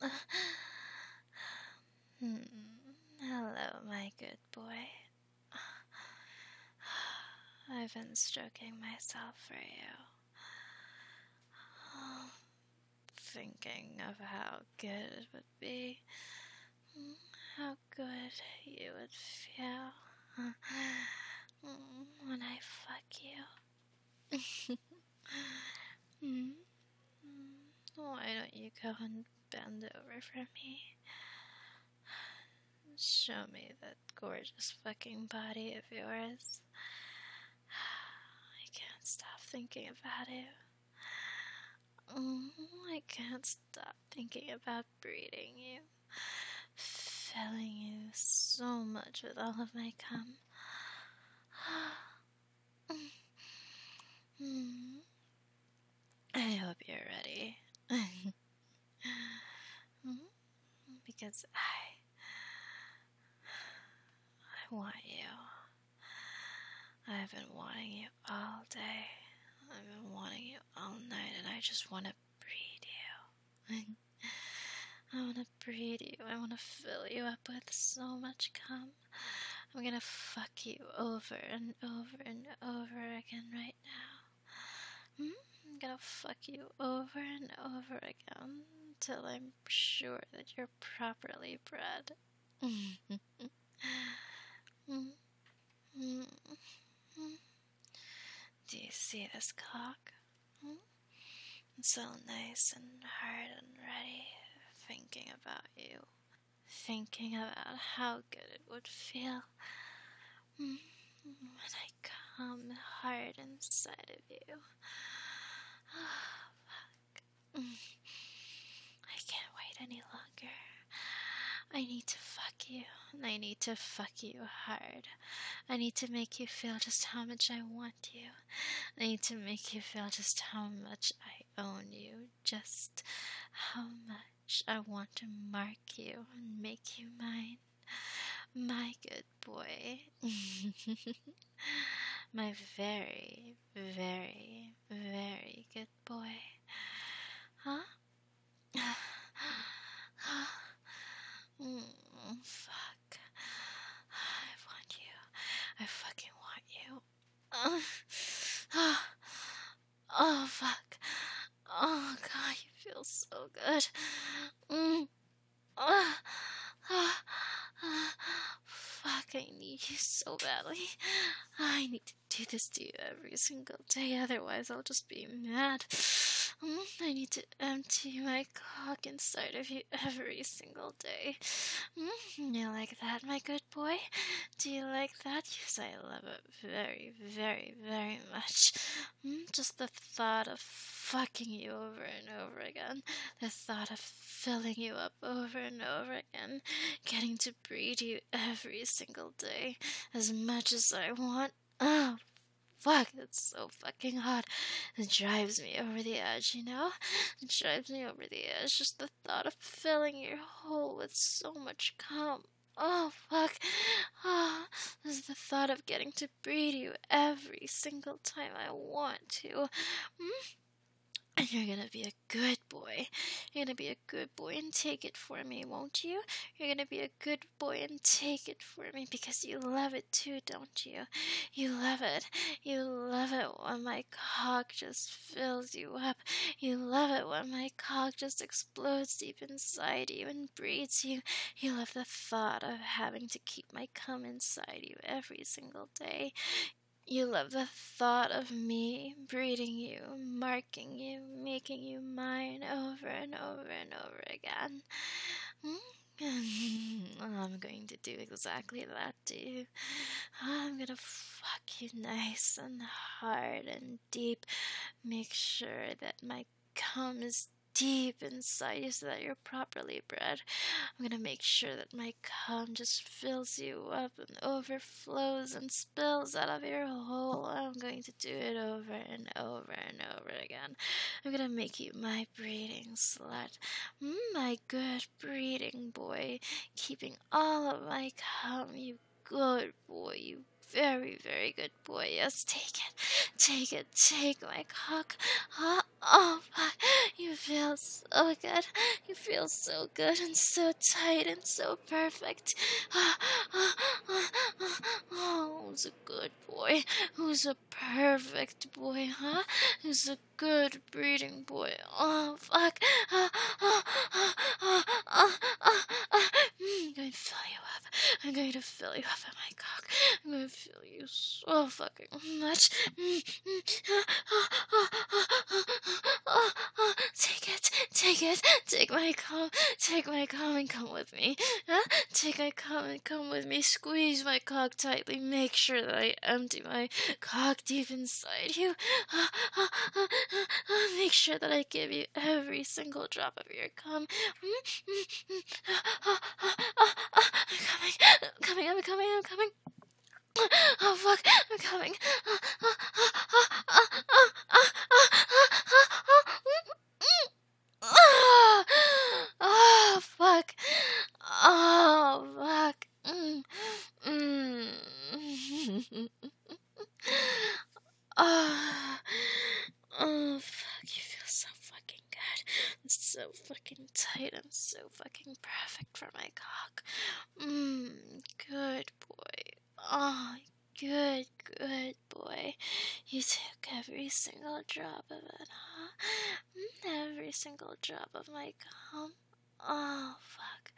Hello, my good boy. I've been stroking myself for you, thinking of how good it would be, how good you would feel when I fuck you. Why don't you go and bend over for me? Show me that gorgeous fucking body of yours. I can't stop thinking about it. I can't stop thinking about breeding you, filling you so much with all of my cum. I hope you're ready. Because I want you. I've been wanting you all day. I've been wanting you all night, and I just want to breed you. I want to breed you. I want to fill you up with so much cum. I'm gonna fuck you over and over and over again right now. I'm gonna fuck you over and over again until I'm sure that you're properly bred. Do you see this cock? It's so nice and hard and ready, thinking about you. Thinking about how good it would feel when I come hard inside of you. Fuck. I can't wait any longer. I need to fuck you, and I need to fuck you hard. I need to make you feel just how much I want you. I need to make you feel just how much I own you, just how much I want to mark you and make you mine. My good boy. My very, very, very good boy. Huh? Fuck. I want you. I fucking want you. Oh, fuck. Oh, God, you feel so good. Fuck, I need you so badly. I need to do this to you every single day, otherwise I'll just be mad. I need to empty my cock inside of you every single day. You like that, my good boy? Do you like that? Yes, I love it very, very, very much. Just the thought of fucking you over and over again, the thought of filling you up over and over again, getting to breed you every single day, as much as I want. Oh, fuck, it's so fucking hot. It drives me over the edge, you know? It drives me over the edge, just the thought of filling your hole with so much cum. Oh, fuck. This is the thought of getting to breed you every single time I want to. And you're gonna be a good boy. You're gonna be a good boy and take it for me, won't you? You're gonna be a good boy and take it for me because you love it too, don't you? You love it. You love it when my cock just fills you up. You love it when my cock just explodes deep inside you and breeds you. You love the thought of having to keep my cum inside you every single day. You love the thought of me breeding you, marking you, making you mine over and over and over again. I'm going to do exactly that to you. I'm gonna fuck you nice and hard and deep. Make sure that my cum is deep inside you so that you're properly bred. I'm gonna make sure that my cum just fills you up and overflows and spills out of your hole. I'm going to do it over and over and over again. I'm gonna make you my breeding slut, my good breeding boy, keeping all of my cum, you good boy, you very, very good boy. Yes, take it. Take it. Take my cock. Oh, fuck. You feel so good. You feel so good and so tight and so perfect. Oh, who's a good boy? Who's a perfect boy, huh? Who's a good breeding boy? Oh, fuck. I'm going to fill you up. I'm going to fill you up at my cock. I'm going to fill you so fucking much. Take it. Take it. Take my cum. Take my cum and come with me. Huh? Take my cum and come with me. Squeeze my cock tightly. Make sure that I empty my cock deep inside you. Make sure that I give you every single drop of your cum. I'm coming. Oh fuck, I'm coming. Oh fuck. Oh fuck. Oh, oh fuck, you feel so fucking good. It's so fucking tight and so fucking perfect for my cock. Good boy. Oh, good boy. You took every single drop of it, huh? Every single drop of my cum. Oh, fuck.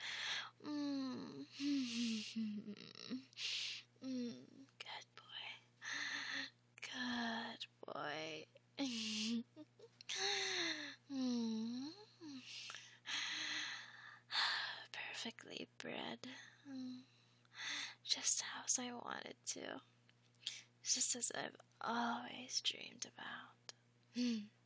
Good boy. Good boy. Perfectly bred. Just as I wanted to. Just as I've always dreamed about.